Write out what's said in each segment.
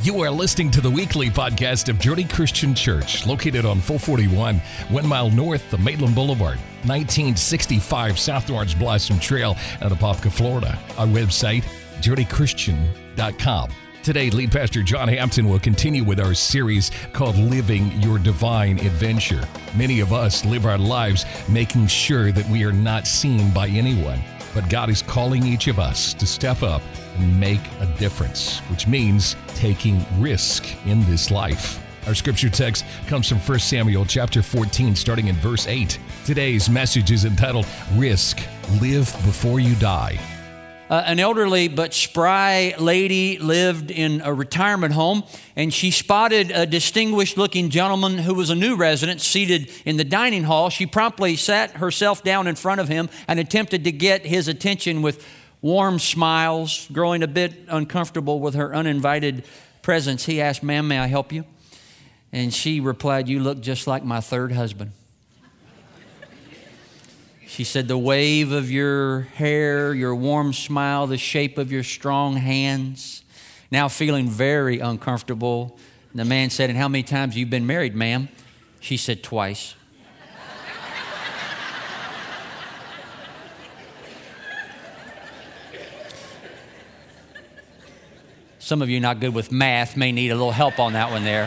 You are listening to the weekly podcast of Journey Christian Church, located on 441, 1 mile north of Maitland Boulevard, 1965 South Orange Blossom Trail out of Apopka, Florida. Our website, journeychristian.com. Today, lead pastor John Hampton will continue with our series called Living Your Divine Adventure. Many of us live our lives making sure that we are not seen by anyone, but God is calling each of us to step up and make a difference, which means taking risk in this life. Our scripture text comes from 1 Samuel chapter 14, starting in verse 8. Today's message is entitled, Risk, Live Before You Die. An elderly but spry lady lived in a retirement home, and she spotted a distinguished-looking gentleman who was a new resident seated in the dining hall. She promptly sat herself down in front of him and attempted to get his attention with warm smiles. Growing a bit uncomfortable with her uninvited presence, he asked, "Ma'am, may I help you?" And she replied, "You look just like my third husband." She said, "The wave of your hair, your warm smile, the shape of your strong hands." Now feeling very uncomfortable, the man said, "And how many times have you been married, ma'am?" She said, "Twice." Some of you not good with math may need a little help on that one there.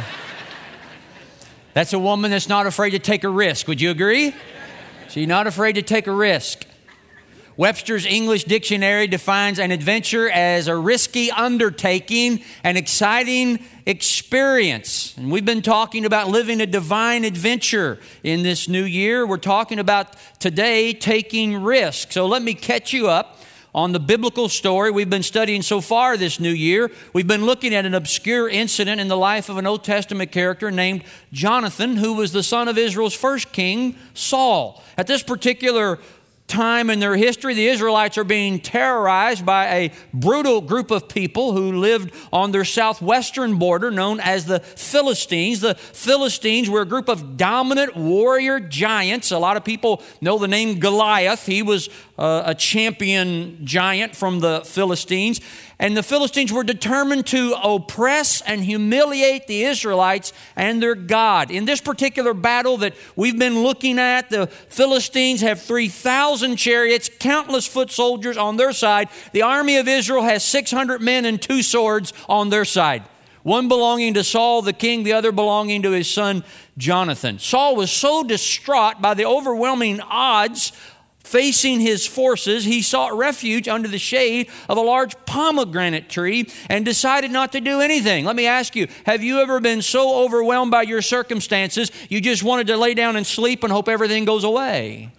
That's a woman that's not afraid to take a risk. Would you agree? She's not afraid to take a risk. Webster's English Dictionary defines an adventure as a risky undertaking, an exciting experience. And we've been talking about living a divine adventure in this new year. We're talking about today taking risks. So let me catch you up on the biblical story we've been studying so far this new year. We've been looking at an obscure incident in the life of an Old Testament character named Jonathan, who was the son of Israel's first king, Saul. At this particular time in their history, the Israelites are being terrorized by a brutal group of people who lived on their southwestern border known as the Philistines. The Philistines were a group of dominant warrior giants. A lot of people know the name Goliath. He was a champion giant from the Philistines. And the Philistines were determined to oppress and humiliate the Israelites and their God. In this particular battle that we've been looking at, the Philistines have 3,000 chariots, countless foot soldiers on their side. The army of Israel has 600 men and 2 swords on their side. One belonging to Saul the king, the other belonging to his son Jonathan. Saul was so distraught by the overwhelming odds facing his forces, he sought refuge under the shade of a large pomegranate tree and decided not to do anything. Let me ask you, have you ever been so overwhelmed by your circumstances you just wanted to lay down and sleep and hope everything goes away?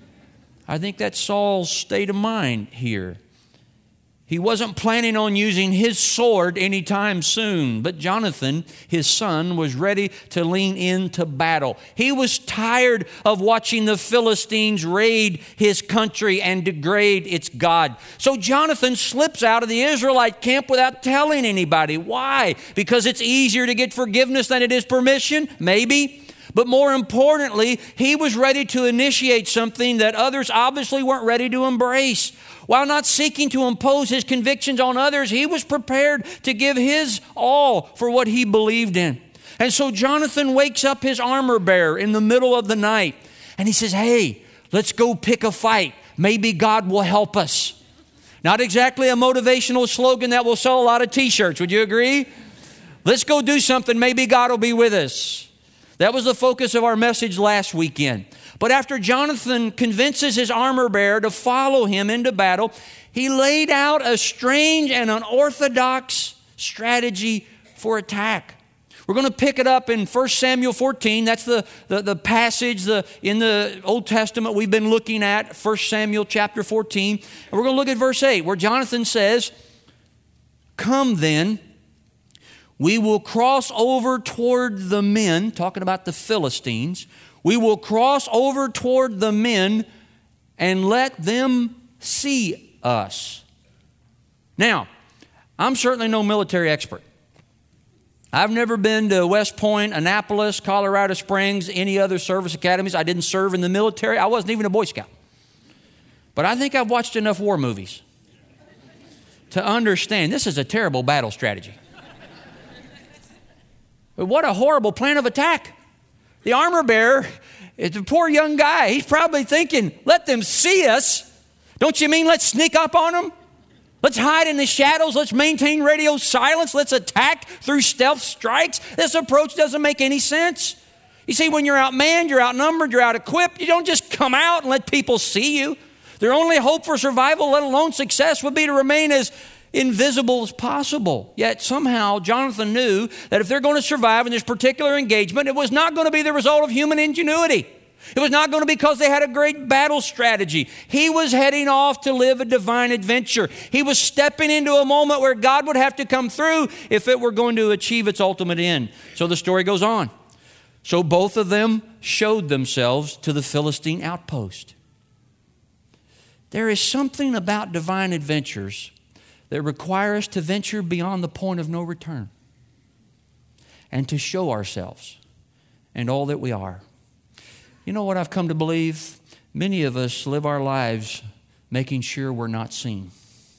I think that's Saul's state of mind here. He wasn't planning on using his sword anytime soon, but Jonathan, his son, was ready to lean into battle. He was tired of watching the Philistines raid his country and degrade its God. So Jonathan slips out of the Israelite camp without telling anybody. Why? Because it's easier to get forgiveness than it is permission? Maybe. But more importantly, he was ready to initiate something that others obviously weren't ready to embrace. While not seeking to impose his convictions on others, he was prepared to give his all for what he believed in. And so Jonathan wakes up his armor bearer in the middle of the night, and he says, "Hey, let's go pick a fight. Maybe God will help us." Not exactly a motivational slogan that will sell a lot of t-shirts. Would you agree? Let's go do something. Maybe God will be with us. That was the focus of our message last weekend. But after Jonathan convinces his armor bearer to follow him into battle, he laid out a strange and unorthodox strategy for attack. We're going to pick it up in 1 Samuel 14. That's the passage in the Old Testament we've been looking at, 1 Samuel chapter 14. And we're going to look at verse 8, where Jonathan says, "Come then, we will cross over toward the men," talking about the Philistines. "We will cross over toward the men and let them see us." Now, I'm certainly no military expert. I've never been to West Point, Annapolis, Colorado Springs, any other service academies. I didn't serve in the military. I wasn't even a Boy Scout. But I think I've watched enough war movies to understand this is a terrible battle strategy. But what a horrible plan of attack. The armor bearer is a poor young guy. He's probably thinking, let them see us. Don't you mean let's sneak up on them? Let's hide in the shadows. Let's maintain radio silence. Let's attack through stealth strikes. This approach doesn't make any sense. You see, when you're outmanned, you're outnumbered, you're out-equipped, you don't just come out and let people see you. Their only hope for survival, let alone success, would be to remain as invisible as possible. Yet somehow Jonathan knew that if they're going to survive in this particular engagement, it was not going to be the result of human ingenuity. It was not going to be because they had a great battle strategy. He was heading off to live a divine adventure. He was stepping into a moment where God would have to come through if it were going to achieve its ultimate end. So the story goes on. So both of them showed themselves to the Philistine outpost. There is something about divine adventures that require us to venture beyond the point of no return and to show ourselves and all that we are. You know what I've come to believe? Many of us live our lives making sure we're not seen.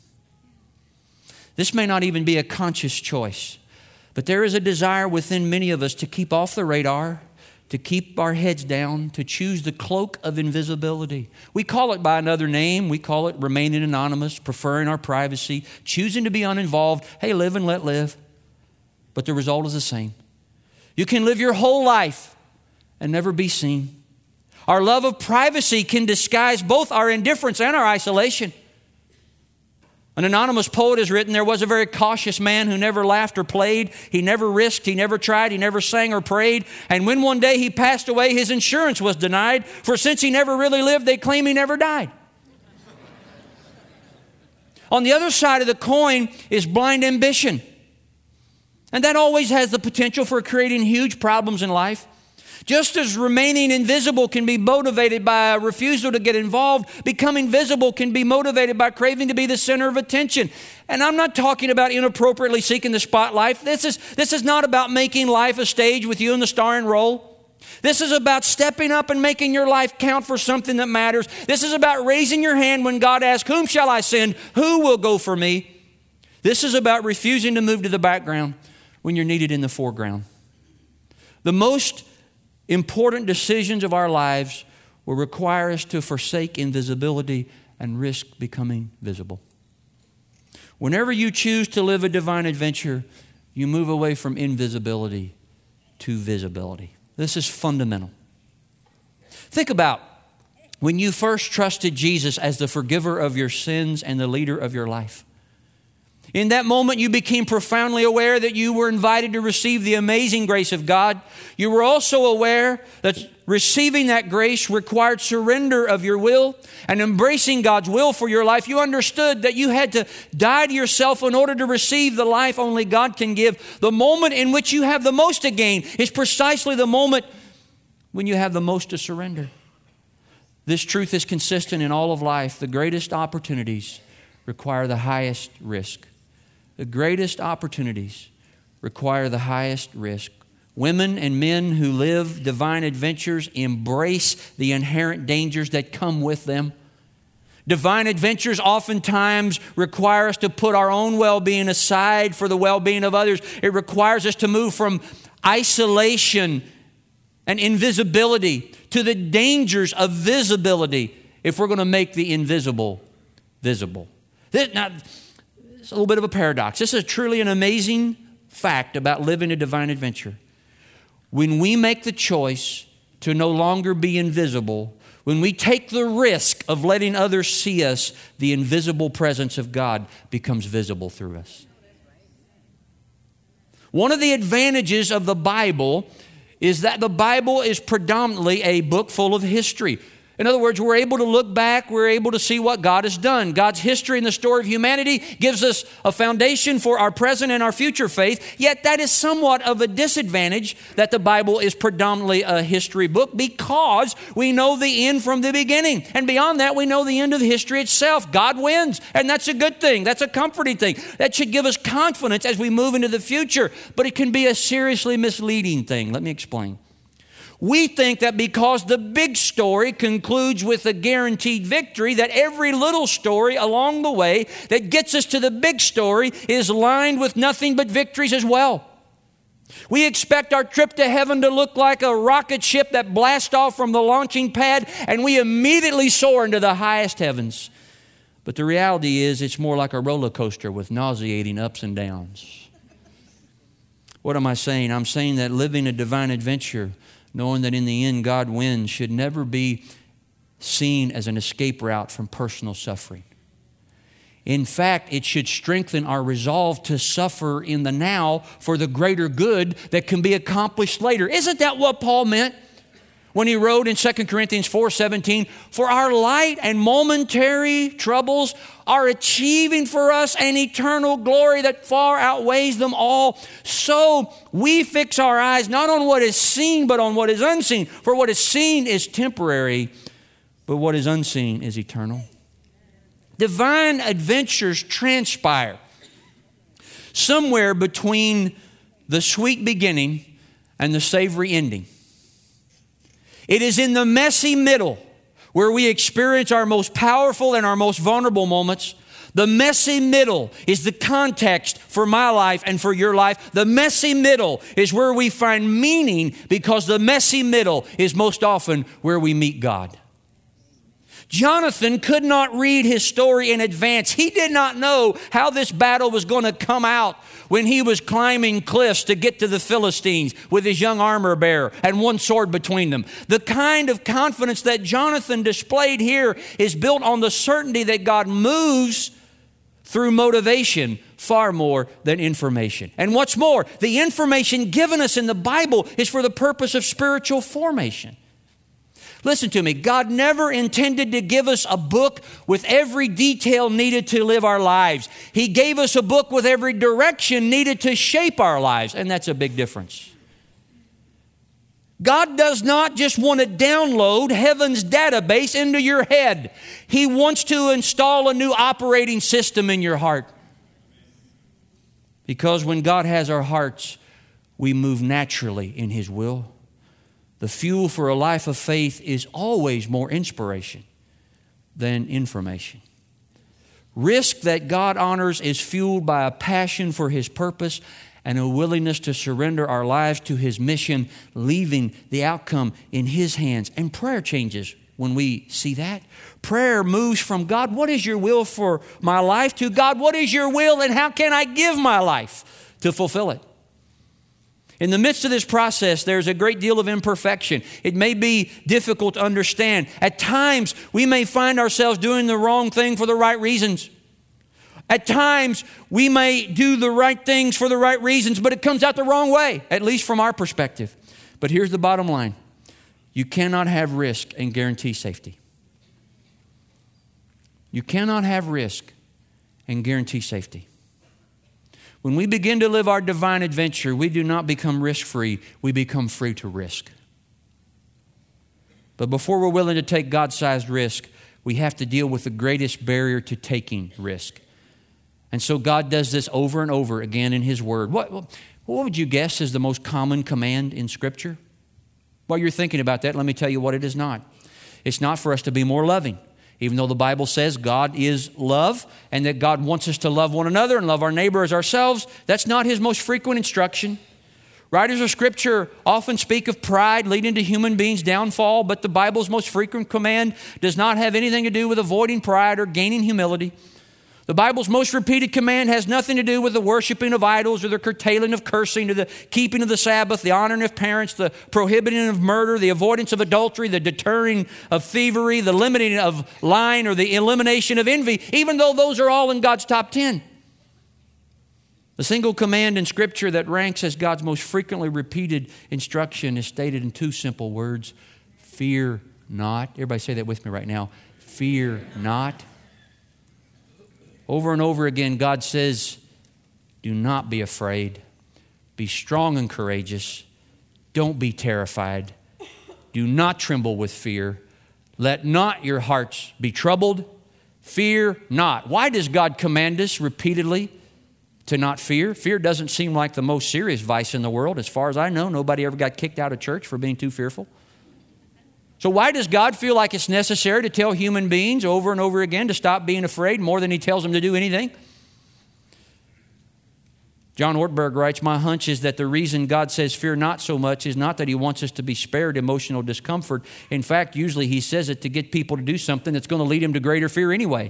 This may not even be a conscious choice, but there is a desire within many of us to keep off the radar, to keep our heads down, to choose the cloak of invisibility. We call it by another name. We call it remaining anonymous, preferring our privacy, choosing to be uninvolved. Hey, live and let live. But the result is the same. You can live your whole life and never be seen. Our love of privacy can disguise both our indifference and our isolation. An anonymous poet has written, there was a very cautious man who never laughed or played. He never risked, he never tried, he never sang or prayed. And when one day he passed away, his insurance was denied. For since he never really lived, they claim he never died. On the other side of the coin is blind ambition. And that always has the potential for creating huge problems in life. Just as remaining invisible can be motivated by a refusal to get involved, becoming visible can be motivated by craving to be the center of attention. And I'm not talking about inappropriately seeking the spotlight. This is not about making life a stage with you in the starring role. This is about stepping up and making your life count for something that matters. This is about raising your hand when God asks, whom shall I send? Who will go for me? This is about refusing to move to the background when you're needed in the foreground. The most important decisions of our lives will require us to forsake invisibility and risk becoming visible. Whenever you choose to live a divine adventure, you move away from invisibility to visibility. This is fundamental. Think about when you first trusted Jesus as the forgiver of your sins and the leader of your life. In that moment, you became profoundly aware that you were invited to receive the amazing grace of God. You were also aware that receiving that grace required surrender of your will and embracing God's will for your life. You understood that you had to die to yourself in order to receive the life only God can give. The moment in which you have the most to gain is precisely the moment when you have the most to surrender. This truth is consistent in all of life. The greatest opportunities require the highest risk. The greatest opportunities require the highest risk. Women and men who live divine adventures embrace the inherent dangers that come with them. Divine adventures oftentimes require us to put our own well-being aside for the well-being of others. It requires us to move from isolation and invisibility to the dangers of visibility if we're going to make the invisible visible. Now, it's a little bit of a paradox. This is truly an amazing fact about living a divine adventure. When we make the choice to no longer be invisible, when we take the risk of letting others see us, the invisible presence of God becomes visible through us. One of the advantages of the Bible is that the Bible is predominantly a book full of history. In other words, we're able to look back, we're able to see what God has done. God's history and the story of humanity gives us a foundation for our present and our future faith. Yet that is somewhat of a disadvantage that the Bible is predominantly a history book because we know the end from the beginning. And beyond that, we know the end of history itself. God wins, and that's a good thing. That's a comforting thing. That should give us confidence as we move into the future. But it can be a seriously misleading thing. Let me explain. We think that because the big story concludes with a guaranteed victory, that every little story along the way that gets us to the big story is lined with nothing but victories as well. We expect our trip to heaven to look like a rocket ship that blasts off from the launching pad and we immediately soar into the highest heavens. But the reality is it's more like a roller coaster with nauseating ups and downs. What am I saying? I'm saying that living a divine adventure, knowing that in the end God wins, should never be seen as an escape route from personal suffering. In fact, it should strengthen our resolve to suffer in the now for the greater good that can be accomplished later. Isn't that what Paul meant when he wrote in 2 Corinthians 4:17, "For our light and momentary troubles are achieving for us an eternal glory that far outweighs them all. So we fix our eyes not on what is seen, but on what is unseen. For what is seen is temporary, but what is unseen is eternal." Divine adventures transpire somewhere between the sweet beginning and the savory ending. It is in the messy middle where we experience our most powerful and our most vulnerable moments. The messy middle is the context for my life and for your life. The messy middle is where we find meaning, because the messy middle is most often where we meet God. Jonathan could not read his story in advance. He did not know how this battle was going to come out when he was climbing cliffs to get to the Philistines with his young armor bearer and one sword between them. The kind of confidence that Jonathan displayed here is built on the certainty that God moves through motivation far more than information. And what's more, the information given us in the Bible is for the purpose of spiritual formation. Listen to me, God never intended to give us a book with every detail needed to live our lives. He gave us a book with every direction needed to shape our lives, and that's a big difference. God does not just want to download heaven's database into your head. He wants to install a new operating system in your heart. Because when God has our hearts, we move naturally in His will. The fuel for a life of faith is always more inspiration than information. Risk that God honors is fueled by a passion for His purpose and a willingness to surrender our lives to His mission, leaving the outcome in His hands. And prayer changes when we see that. Prayer moves from God, what is your will for my life, to God, what is your will and how can I give my life to fulfill it? In the midst of this process, there's a great deal of imperfection. It may be difficult to understand. At times, we may find ourselves doing the wrong thing for the right reasons. At times, we may do the right things for the right reasons, but it comes out the wrong way, at least from our perspective. But here's the bottom line. You cannot have risk and guarantee safety. You cannot have risk and guarantee safety. When we begin to live our divine adventure, we do not become risk-free. We become free to risk. But before we're willing to take God-sized risk, we have to deal with the greatest barrier to taking risk. And so God does this over and over again in His Word. What would you guess is the most common command in Scripture? While you're thinking about that, let me tell you what it is not. It's not for us to be more loving. Even though the Bible says God is love and that God wants us to love one another and love our neighbor as ourselves, that's not His most frequent instruction. Writers of Scripture often speak of pride leading to human beings' downfall, but the Bible's most frequent command does not have anything to do with avoiding pride or gaining humility. The Bible's most repeated command has nothing to do with the worshiping of idols or the curtailing of cursing or the keeping of the Sabbath, the honoring of parents, the prohibiting of murder, the avoidance of adultery, the deterring of thievery, the limiting of lying, or the elimination of envy, even though those are all in God's top 10. The single command in Scripture that ranks as God's most frequently repeated instruction is stated in two simple words: fear not. Everybody say that with me right now. Fear not. Over and over again, God says, do not be afraid. Be strong and courageous. Don't be terrified. Do not tremble with fear. Let not your hearts be troubled. Fear not. Why does God command us repeatedly to not fear? Fear doesn't seem like the most serious vice in the world. As far as I know, nobody ever got kicked out of church for being too fearful. So why does God feel like it's necessary to tell human beings over and over again to stop being afraid more than He tells them to do anything? John Ortberg writes, my hunch is that the reason God says fear not so much is not that he wants us to be spared emotional discomfort. In fact, usually he says it to get people to do something that's going to lead him to greater fear anyway.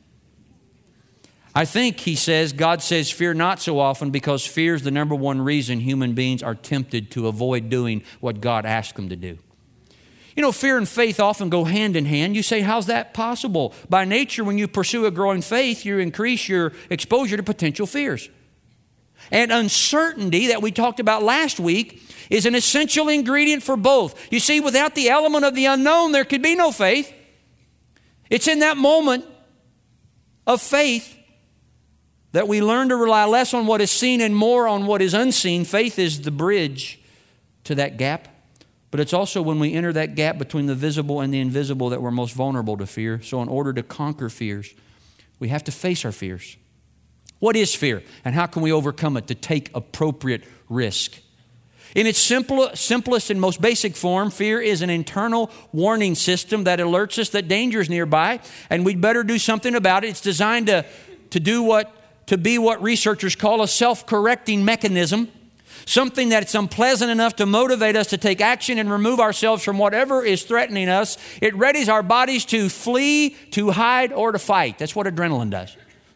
I think he says, God says fear not so often because fear is the number one reason human beings are tempted to avoid doing what God asked them to do. You know, fear and faith often go hand in hand. You say, how's that possible? By nature, when you pursue a growing faith, you increase your exposure to potential fears. And uncertainty that we talked about last week is an essential ingredient for both. You see, without the element of the unknown, there could be no faith. It's in that moment of faith that we learn to rely less on what is seen and more on what is unseen. Faith is the bridge to that gap. But it's also when we enter that gap between the visible and the invisible that we're most vulnerable to fear. So in order to conquer fears, we have to face our fears. What is fear, and how can we overcome it to take appropriate risk? In its simplest and most basic form, fear is an internal warning system that alerts us that danger is nearby, and we'd better do something about it. It's designed to be what researchers call a self-correcting mechanism, something that's unpleasant enough to motivate us to take action and remove ourselves from whatever is threatening us. It readies our bodies to flee, to hide, or to fight. That's what adrenaline does.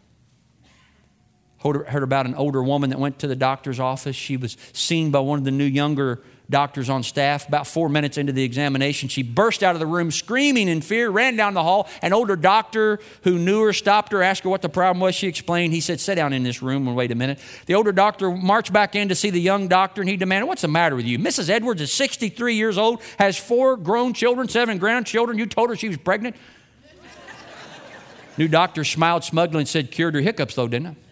Heard about an older woman that went to the doctor's office. She was seen by one of the new younger doctors on staff. About 4 minutes into the examination, she burst out of the room screaming in fear, ran down the hall. An older doctor who knew her stopped her, asked her what the problem was. She explained. He said, sit down in this room and wait a minute. The older doctor marched back in to see the young doctor, and he demanded, what's the matter with you? Mrs. Edwards is 63 years old, has 4 grown children, 7 grandchildren. You told her she was pregnant? New doctor smiled smugly and said, cured her hiccups though, didn't it?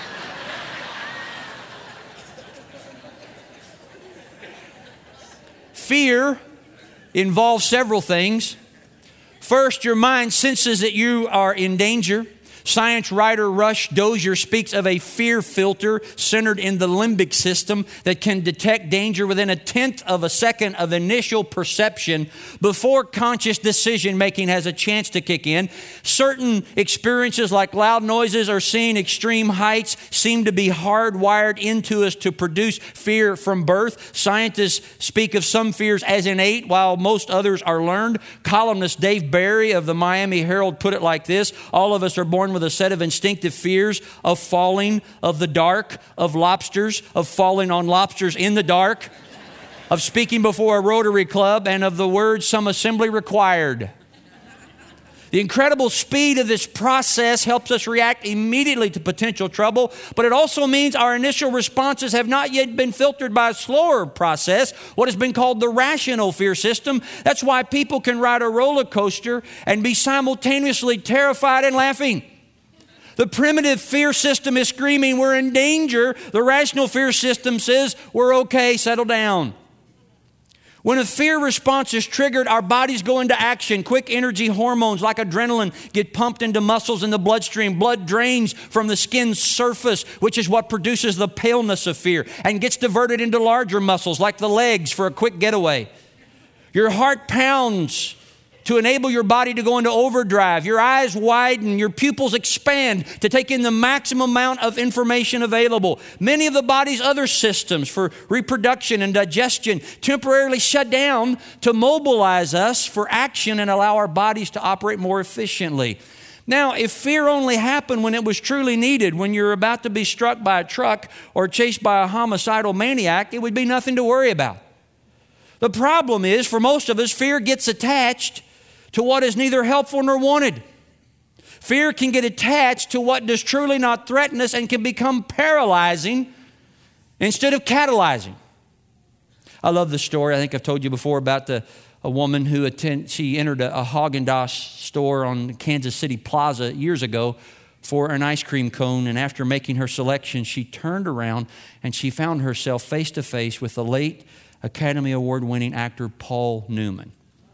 Fear involves several things. First, your mind senses that you are in danger. Science writer Rush Dozier speaks of a fear filter centered in the limbic system that can detect danger within 1/10 of a second of initial perception before conscious decision-making has a chance to kick in. Certain experiences like loud noises or seeing extreme heights seem to be hardwired into us to produce fear from birth. Scientists speak of some fears as innate, while most others are learned. Columnist Dave Barry of the Miami Herald put it like this: all of us are born with a set of instinctive fears of falling, of the dark, of lobsters, of falling on lobsters in the dark, of speaking before a Rotary Club, and of the words some assembly required. The incredible speed of this process helps us react immediately to potential trouble, but it also means our initial responses have not yet been filtered by a slower process, what has been called the rational fear system. That's why people can ride a roller coaster and be simultaneously terrified and laughing. The primitive fear system is screaming, we're in danger. The rational fear system says, we're okay, settle down. When a fear response is triggered, our bodies go into action. Quick energy hormones like adrenaline get pumped into muscles in the bloodstream. Blood drains from the skin's surface, which is what produces the paleness of fear, and gets diverted into larger muscles like the legs for a quick getaway. Your heart pounds to enable your body to go into overdrive. Your eyes widen, your pupils expand to take in the maximum amount of information available. Many of the body's other systems for reproduction and digestion temporarily shut down to mobilize us for action and allow our bodies to operate more efficiently. Now, if fear only happened when it was truly needed, when you're about to be struck by a truck or chased by a homicidal maniac, it would be nothing to worry about. The problem is, for most of us, fear gets attached to what is neither helpful nor wanted. Fear can get attached to what does truly not threaten us and can become paralyzing instead of catalyzing. I love the story. I think I've told you before about a woman who she entered a Haagen-Dazs store on Kansas City Plaza years ago for an ice cream cone, and after making her selection, she turned around and she found herself face to face with the late Academy Award-winning actor Paul Newman.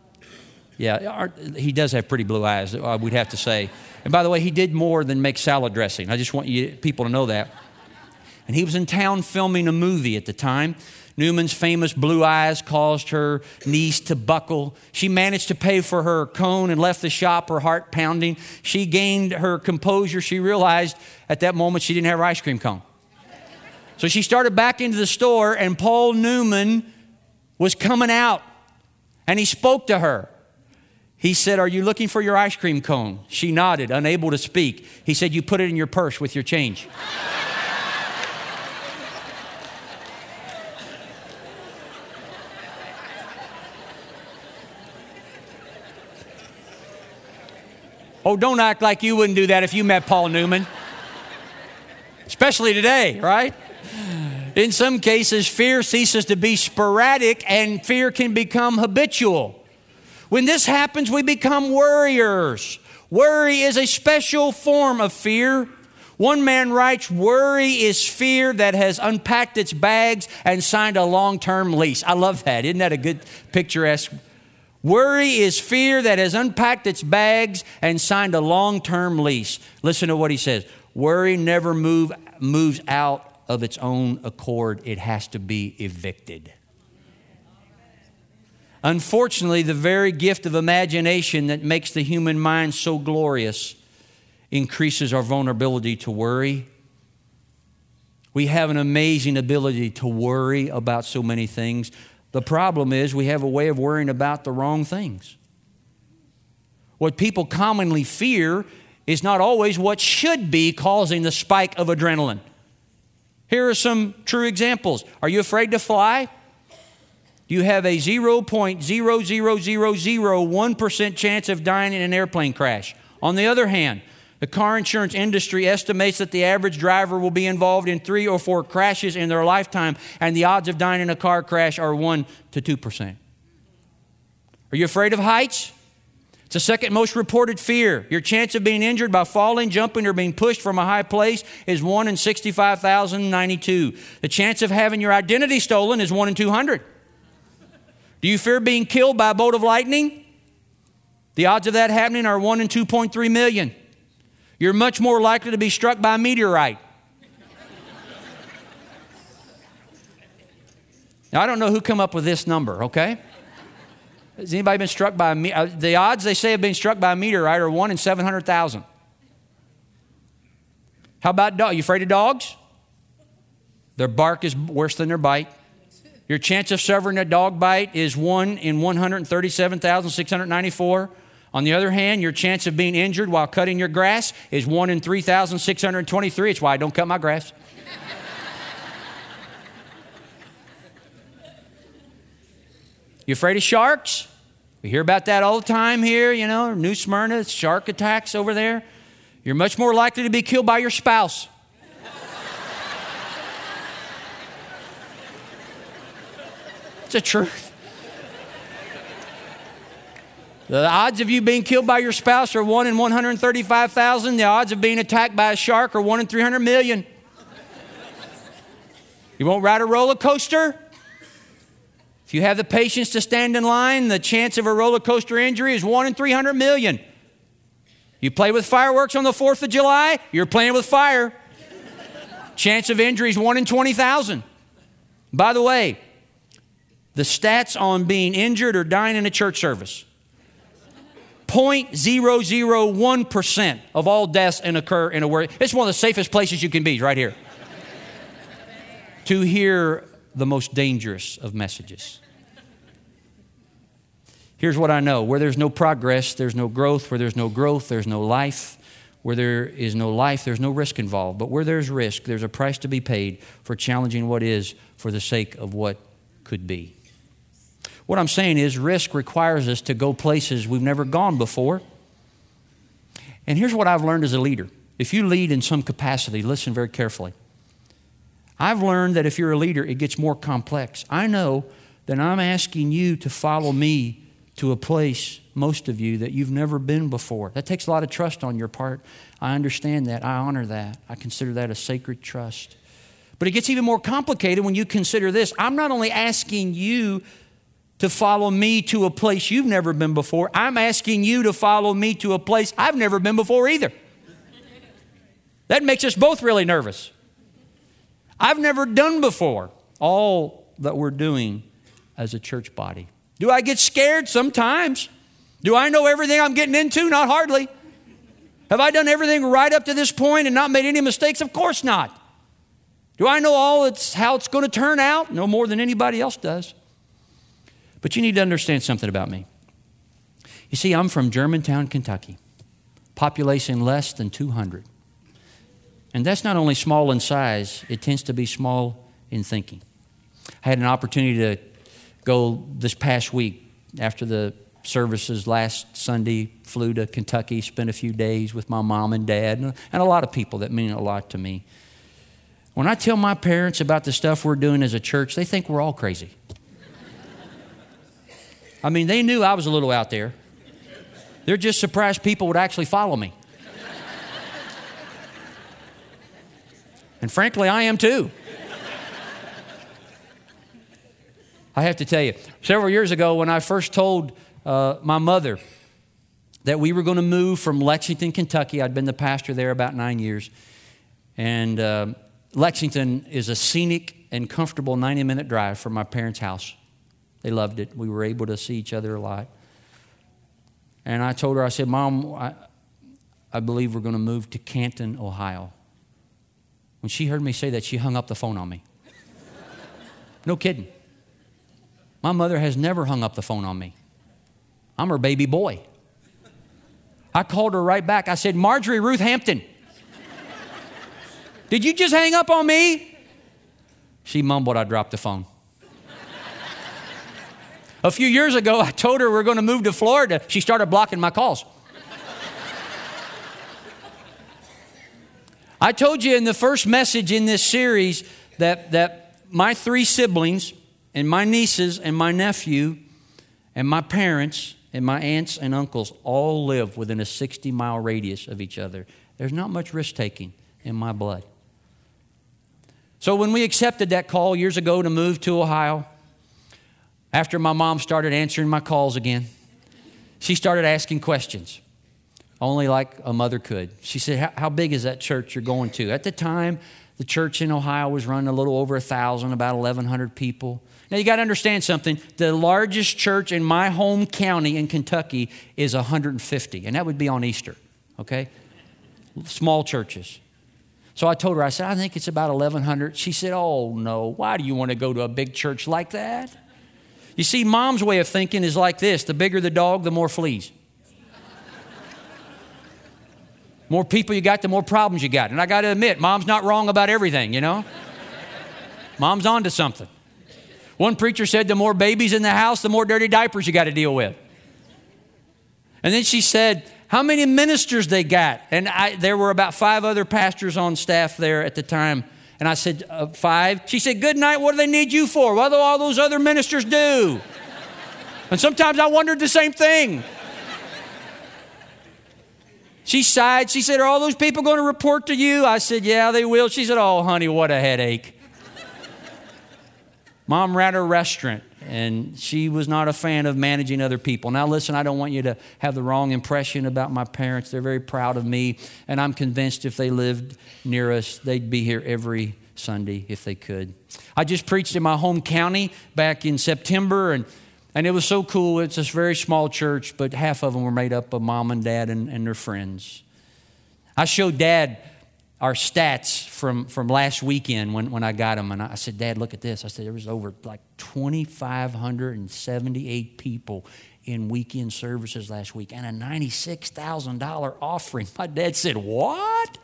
Yeah, he does have pretty blue eyes, we'd have to say. And by the way, he did more than make salad dressing. I just want people to know that. And he was in town filming a movie at the time. Newman's famous blue eyes caused her knees to buckle. She managed to pay for her cone and left the shop, her heart pounding. She gained her composure. She realized at that moment she didn't have her ice cream cone. So she started back into the store, and Paul Newman was coming out, and he spoke to her. He said, "Are you looking for your ice cream cone?" She nodded, unable to speak. He said, "You put it in your purse with your change." Oh, don't act like you wouldn't do that if you met Paul Newman. Especially today, right? In some cases, fear ceases to be sporadic and fear can become habitual. When this happens, we become worriers. Worry is a special form of fear. One man writes, "Worry is fear that has unpacked its bags and signed a long-term lease." I love that. Isn't that a good picturesque? Worry is fear that has unpacked its bags and signed a long-term lease. Listen to what he says. Worry never moves out of its own accord. It has to be evicted. Unfortunately, the very gift of imagination that makes the human mind so glorious increases our vulnerability to worry. We have an amazing ability to worry about so many things. The problem is we have a way of worrying about the wrong things. What people commonly fear is not always what should be causing the spike of adrenaline. Here are some true examples. Are you afraid to fly? You have a 0.00001% chance of dying in an airplane crash. On the other hand, the car insurance industry estimates that the average driver will be involved in 3 or 4 crashes in their lifetime, and the odds of dying in a car crash are 1 to 2%. Are you afraid of heights? It's the second most reported fear. Your chance of being injured by falling, jumping, or being pushed from a high place is 1 in 65,092. The chance of having your identity stolen is 1 in 200. Do you fear being killed by a bolt of lightning? The odds of that happening are 1 in 2.3 million. You're much more likely to be struck by a meteorite. Now, I don't know who come up with this number, okay? Has anybody been struck by the odds they say of being struck by a meteorite are 1 in 700,000. How about dogs? You afraid of dogs? Their bark is worse than their bite. Your chance of suffering a dog bite is 1 in 137,694. On the other hand, your chance of being injured while cutting your grass is 1 in 3,623. It's why I don't cut my grass. You afraid of sharks? We hear about that all the time here, you know, New Smyrna, shark attacks over there. You're much more likely to be killed by your spouse. It's the truth. The odds of you being killed by your spouse are 1 in 135,000. The odds of being attacked by a shark are 1 in 300 million. You won't ride a roller coaster? If you have the patience to stand in line, the chance of a roller coaster injury is 1 in 300 million. You play with fireworks on the 4th of July, you're playing with fire. Chance of injury is 1 in 20,000. By the way, the stats on being injured or dying in a church service. 0.001% of all deaths occur in a word. It's one of the safest places you can be, right here. To hear the most dangerous of messages. Here's what I know. Where there's no progress, there's no growth. Where there's no growth, there's no life. Where there is no life, there's no risk involved. But where there's risk, there's a price to be paid for challenging what is for the sake of what could be. What I'm saying is risk requires us to go places we've never gone before. And here's what I've learned as a leader. If you lead in some capacity, listen very carefully. I've learned that if you're a leader, it gets more complex. I know that I'm asking you to follow me to a place, most of you, that you've never been before. That takes a lot of trust on your part. I understand that. I honor that. I consider that a sacred trust. But it gets even more complicated when you consider this. I'm not only asking you to follow me to a place you've never been before, I'm asking you to follow me to a place I've never been before either. That makes us both really nervous. I've never done before all that we're doing as a church body. Do I get scared? Sometimes. Do I know everything I'm getting into? Not hardly. Have I done everything right up to this point and not made any mistakes? Of course not. Do I know how it's going to turn out? No more than anybody else does. But you need to understand something about me. You see, I'm from Germantown, Kentucky. Population less than 200. And that's not only small in size, it tends to be small in thinking. I had an opportunity to go this past week after the services last Sunday, flew to Kentucky, spent a few days with my mom and dad, and a lot of people that mean a lot to me. When I tell my parents about the stuff we're doing as a church, they think we're all crazy. I mean, they knew I was a little out there. They're just surprised people would actually follow me. And frankly, I am too. I have to tell you, several years ago when I first told my mother that we were going to move from Lexington, Kentucky, I'd been the pastor there about 9 years, and Lexington is a scenic and comfortable 90-minute drive from my parents' house. They loved it. We were able to see each other a lot. And I told her, I said, Mom, I believe we're going to move to Canton, Ohio. When she heard me say that, she hung up the phone on me. No kidding. My mother has never hung up the phone on me. I'm her baby boy. I called her right back. I said, Marjorie Ruth Hampton, did you just hang up on me? She mumbled, I dropped the phone. A few years ago, I told her we're going to move to Florida. She started blocking my calls. I told you in the first message in this series that my 3 siblings and my nieces and my nephew and my parents and my aunts and uncles all live within a 60-mile radius of each other. There's not much risk-taking in my blood. So when we accepted that call years ago to move to Ohio, after my mom started answering my calls again, she started asking questions, only like a mother could. She said, how big is that church you're going to? At the time, the church in Ohio was running a little over 1,000, about 1,100 people. Now, you got to understand something. The largest church in my home county in Kentucky is 150, and that would be on Easter, okay? Small churches. So I told her, I said, I think it's about 1,100. She said, oh, no, why do you want to go to a big church like that? You see, Mom's way of thinking is like this. The bigger the dog, the more fleas. More people you got, the more problems you got. And I got to admit, Mom's not wrong about everything, you know? Mom's on to something. One preacher said the more babies in the house, the more dirty diapers you got to deal with. And then she said, how many ministers they got? And there were about 5 other pastors on staff there at the time. And I said, 5? She said, good night, what do they need you for? What do all those other ministers do? And sometimes I wondered the same thing. She sighed. She said, are all those people going to report to you? I said, yeah, they will. She said, oh, honey, what a headache. Mom ran a restaurant, and she was not a fan of managing other people. Now, listen, I don't want you to have the wrong impression about my parents. They're very proud of me, and I'm convinced if they lived near us, they'd be here every Sunday if they could. I just preached in my home county back in September, and it was so cool. It's a very small church, but half of them were made up of mom and dad and their friends. I showed Dad our stats from last weekend when I got them. And I said, Dad, look at this. I said, there was over like 2,578 people in weekend services last week and a $96,000 offering. My dad said, what?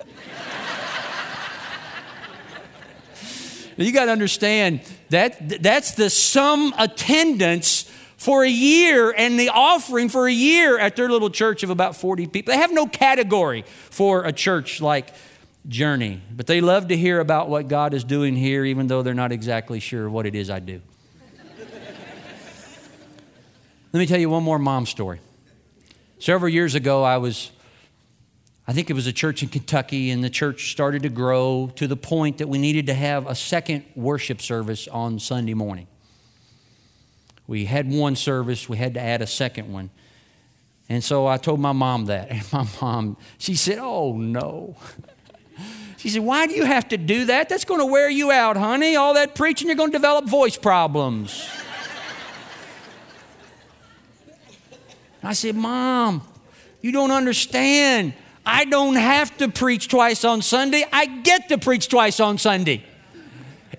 You got to understand that's the sum attendance for a year and the offering for a year at their little church of about 40 people. They have no category for a church like Journey, but they love to hear about what God is doing here, even though they're not exactly sure what it is I do. Let me tell you one more mom story. Several years ago, I think it was a church in Kentucky, and the church started to grow to the point that we needed to have a second worship service on Sunday morning. We had one service, we had to add a second one. And so I told my mom that, and my mom, she said, oh no. She said, why do you have to do that? That's going to wear you out, honey. All that preaching, you're going to develop voice problems. I said, Mom, you don't understand. I don't have to preach twice on Sunday. I get to preach twice on Sunday.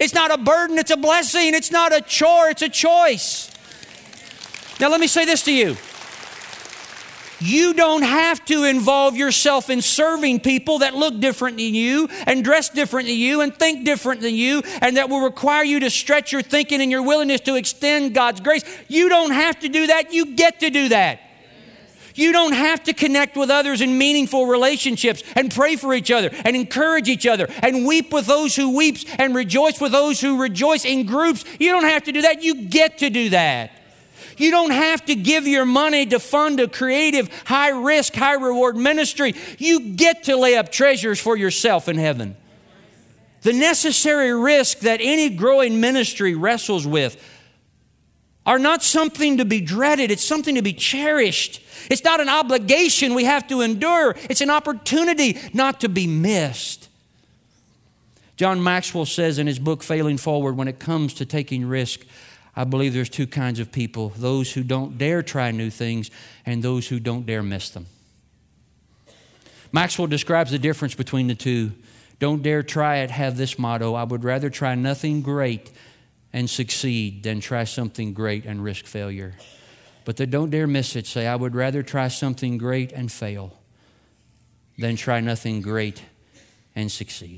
It's not a burden, it's a blessing. It's not a chore, it's a choice. Now let me say this to you. You don't have to involve yourself in serving people that look different than you and dress different than you and think different than you, and that will require you to stretch your thinking and your willingness to extend God's grace. You don't have to do that. You get to do that. You don't have to connect with others in meaningful relationships and pray for each other and encourage each other and weep with those who weeps and rejoice with those who rejoice in groups. You don't have to do that. You get to do that. You don't have to give your money to fund a creative, high-risk, high-reward ministry. You get to lay up treasures for yourself in heaven. The necessary risk that any growing ministry wrestles with are not something to be dreaded. It's something to be cherished. It's not an obligation we have to endure. It's an opportunity not to be missed. John Maxwell says in his book, Failing Forward, when it comes to taking risk, I believe there's two kinds of people: those who don't dare try new things and those who don't dare miss them. Maxwell describes the difference between the two. Don't dare try it have this motto: I would rather try nothing great and succeed than try something great and risk failure. But the don't dare miss it say, I would rather try something great and fail than try nothing great and succeed.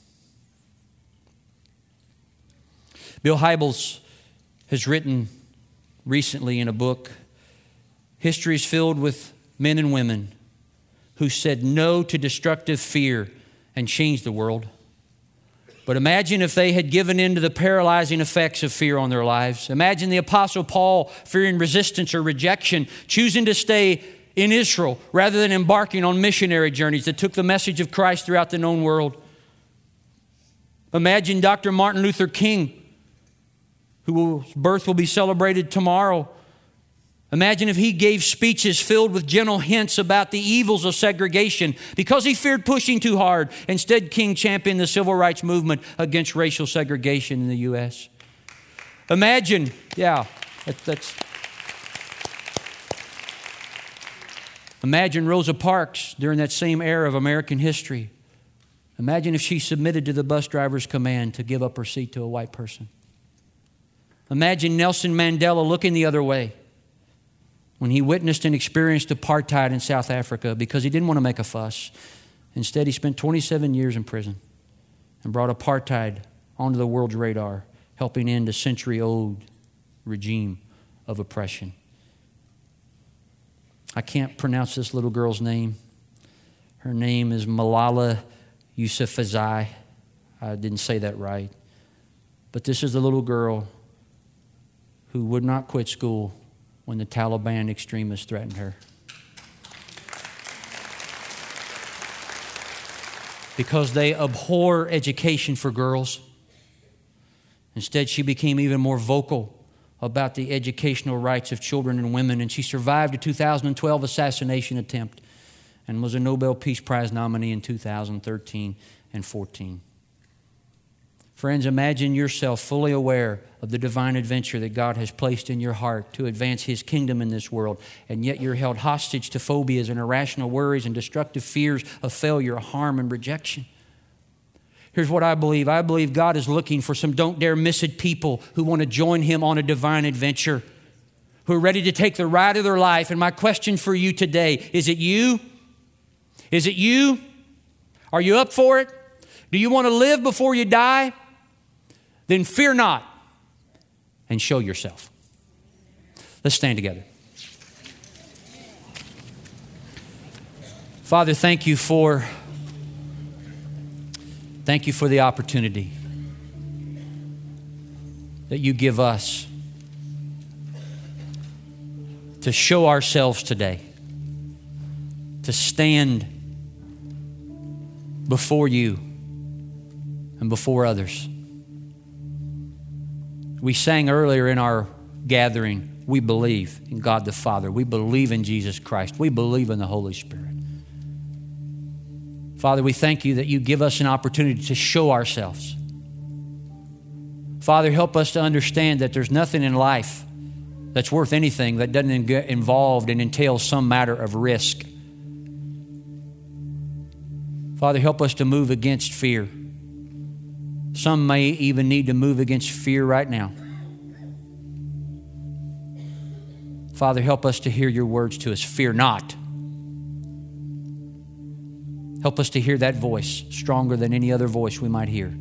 Bill Hybels has written recently in a book, history is filled with men and women who said no to destructive fear and changed the world. But imagine if they had given in to the paralyzing effects of fear on their lives. Imagine the Apostle Paul fearing resistance or rejection, choosing to stay in Israel rather than embarking on missionary journeys that took the message of Christ throughout the known world. Imagine Dr. Martin Luther King, whose birth will be celebrated tomorrow. Imagine if he gave speeches filled with gentle hints about the evils of segregation because he feared pushing too hard. Instead, King championed the civil rights movement against racial segregation in the U.S. Imagine, Imagine Rosa Parks during that same era of American history. Imagine if she submitted to the bus driver's command to give up her seat to a white person. Imagine Nelson Mandela looking the other way when he witnessed and experienced apartheid in South Africa because he didn't want to make a fuss. Instead, he spent 27 years in prison and brought apartheid onto the world's radar, helping end a century-old regime of oppression. I can't pronounce this little girl's name. Her name is Malala Yousafzai. I didn't say that right. But this is the little girl who would not quit school when the Taliban extremists threatened her. Because they abhor education for girls. Instead, she became even more vocal about the educational rights of children and women, and she survived a 2012 assassination attempt and was a Nobel Peace Prize nominee in 2013 and 14. Friends, imagine yourself fully aware of the divine adventure that God has placed in your heart to advance His kingdom in this world, and yet you're held hostage to phobias and irrational worries and destructive fears of failure, harm, and rejection. Here's what I believe. I believe God is looking for some don't dare miss it people who want to join Him on a divine adventure, who are ready to take the ride of their life. And my question for you today, is it you? Is it you? Are you up for it? Do you want to live before you die? Then fear not and show yourself. Let's stand together. Father, thank you for the opportunity that you give us to show ourselves today, to stand before you and before others. We sang earlier in our gathering, we believe in God the Father. We believe in Jesus Christ. We believe in the Holy Spirit. Father, we thank you that you give us an opportunity to show ourselves. Father, help us to understand that there's nothing in life that's worth anything that doesn't get involved and entail some matter of risk. Father, help us to move against fear. Some may even need to move against fear right now. Father, help us to hear your words to us. Fear not. Help us to hear that voice stronger than any other voice we might hear.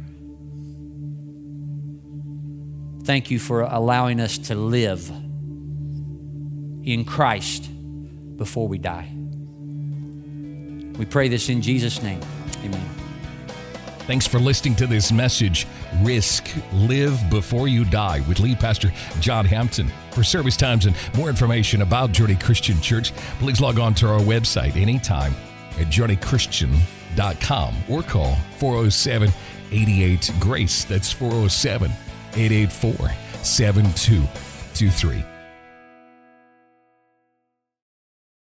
Thank you for allowing us to live in Christ before we die. We pray this in Jesus' name. Amen. Thanks for listening to this message, Risk, Live Before You Die, with lead pastor John Hampton. For service times and more information about Journey Christian Church, please log on to our website anytime at journeychristian.com or call 407-88-GRACE. That's 407-884-7223.